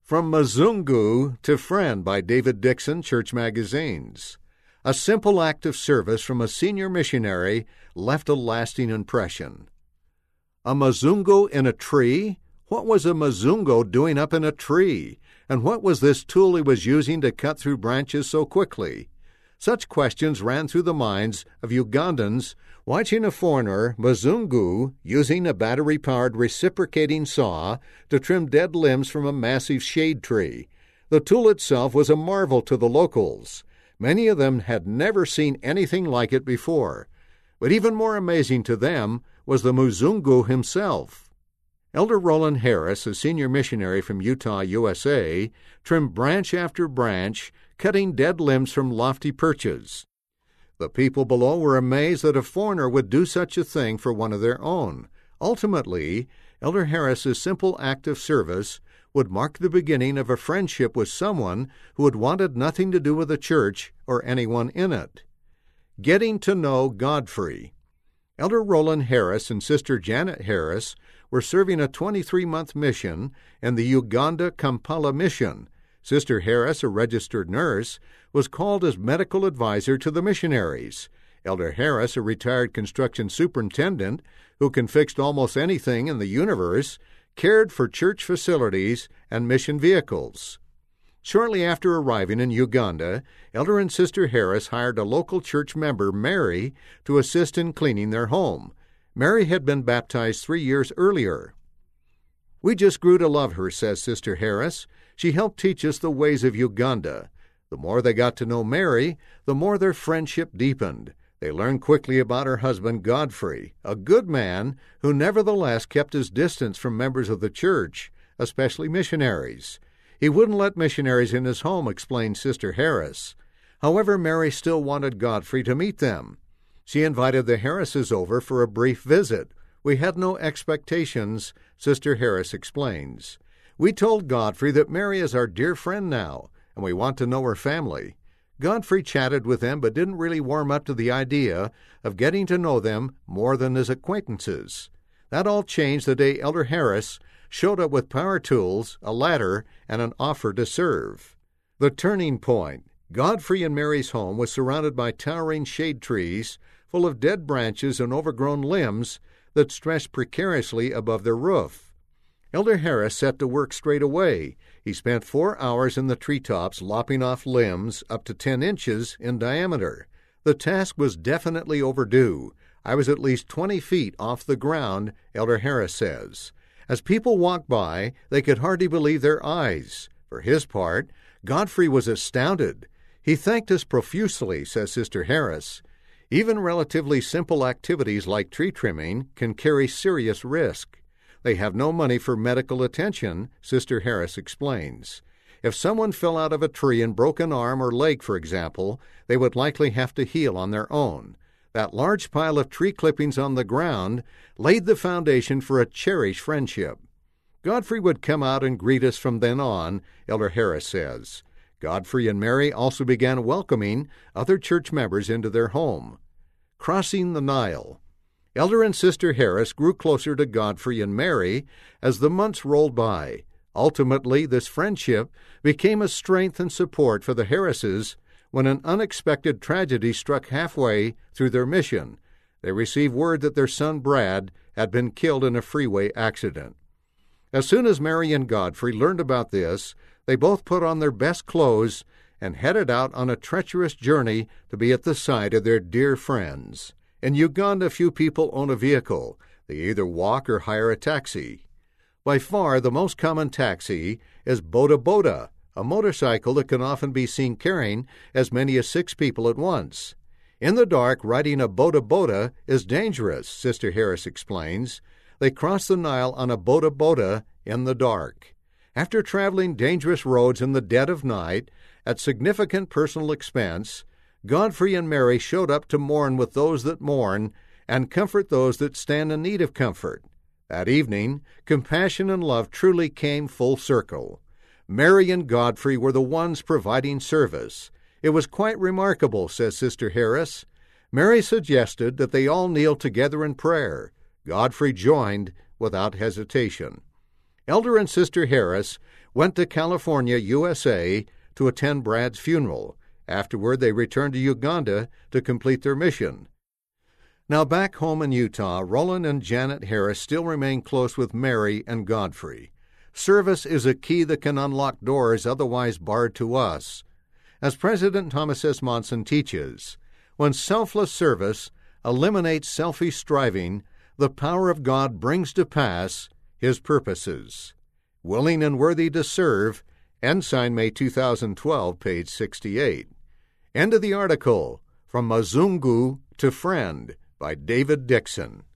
From Mazungu to Friend by David Dixon, Church Magazines. A simple act of service from a senior missionary left a lasting impression. A Mazungu in a tree? What was a Mazungu doing up in a tree? And what was this tool he was using to cut through branches so quickly? Such questions ran through the minds of Ugandans watching a foreigner, Mazungu, using a battery-powered reciprocating saw to trim dead limbs from a massive shade tree. The tool itself was a marvel to the locals. Many of them had never seen anything like it before. But even more amazing to them was the Muzungu himself. Elder Roland Harris, a senior missionary from Utah, USA, trimmed branch after branch, cutting dead limbs from lofty perches. The people below were amazed that a foreigner would do such a thing for one of their own. Ultimately, Elder Harris's simple act of service would mark the beginning of a friendship with someone who had wanted nothing to do with the church or anyone in it. Getting to know Godfrey. Elder Roland Harris and Sister Janet Harris were serving a 23-month mission in the Uganda Kampala Mission. Sister Harris, a registered nurse, was called as medical advisor to the missionaries. Elder Harris, a retired construction superintendent who can fix almost anything in the universe, cared for church facilities and mission vehicles. Shortly after arriving in Uganda, Elder and Sister Harris hired a local church member, Mary, to assist in cleaning their home. Mary had been baptized 3 years earlier. "We just grew to love her," says Sister Harris. "She helped teach us the ways of Uganda. The more they got to know Mary, the more their friendship deepened. They learned quickly about her husband, Godfrey, a good man who nevertheless kept his distance from members of the church, especially missionaries. He wouldn't let missionaries in his home," explained Sister Harris. However, Mary still wanted Godfrey to meet them. She invited the Harrises over for a brief visit. "We had no expectations," Sister Harris explains. "We told Godfrey that Mary is our dear friend now, and we want to know her family. Godfrey chatted with them but didn't really warm up to the idea of getting to know them more than as acquaintances. That all changed the day Elder Harris showed up with power tools, a ladder, and an offer to serve." The turning point. Godfrey and Mary's home was surrounded by towering shade trees full of dead branches and overgrown limbs that stretched precariously above their roof. Elder Harris set to work straight away. He spent 4 hours in the treetops lopping off limbs up to 10 inches in diameter. The task was definitely overdue. "I was at least 20 feet off the ground," Elder Harris says. As people walked by, they could hardly believe their eyes. For his part, Godfrey was astounded. "He thanked us profusely," says Sister Harris. Even relatively simple activities like tree trimming can carry serious risk. They have no money for medical attention, Sister Harris explains. If someone fell out of a tree and broke an arm or leg, for example, they would likely have to heal on their own. That large pile of tree clippings on the ground laid the foundation for a cherished friendship. Godfrey would come out and greet us from then on, Elder Harris says. Godfrey and Mary also began welcoming other church members into their home. Crossing the Nile. Elder and Sister Harris grew closer to Godfrey and Mary as the months rolled by. Ultimately, this friendship became a strength and support for the Harrises when an unexpected tragedy struck halfway through their mission. They received word that their son Brad had been killed in a freeway accident. As soon as Mary and Godfrey learned about this, they both put on their best clothes and headed out on a treacherous journey to be at the side of their dear friends. In Uganda, few people own a vehicle. They either walk or hire a taxi. By far, the most common taxi is boda boda, a motorcycle that can often be seen carrying as many as 6 people at once. In the dark, riding a boda boda is dangerous, Sister Harris explains. They cross the Nile on a boda boda in the dark. After traveling dangerous roads in the dead of night, at significant personal expense, Godfrey and Mary showed up to mourn with those that mourn and comfort those that stand in need of comfort. That evening, compassion and love truly came full circle. Mary and Godfrey were the ones providing service. It was quite remarkable, says Sister Harris. Mary suggested that they all kneel together in prayer. Godfrey joined without hesitation. Elder and Sister Harris went to California, USA, to attend Brad's funeral. Afterward, they returned to Uganda to complete their mission. Now back home in Utah, Roland and Janet Harris still remain close with Mary and Godfrey. Service is a key that can unlock doors otherwise barred to us. As President Thomas S. Monson teaches, when selfless service eliminates selfish striving, the power of God brings to pass His purposes. Willing and Worthy to Serve, Ensign, May 2012, page 68. End of the article, From Mazungu to Friend, by David Dixon.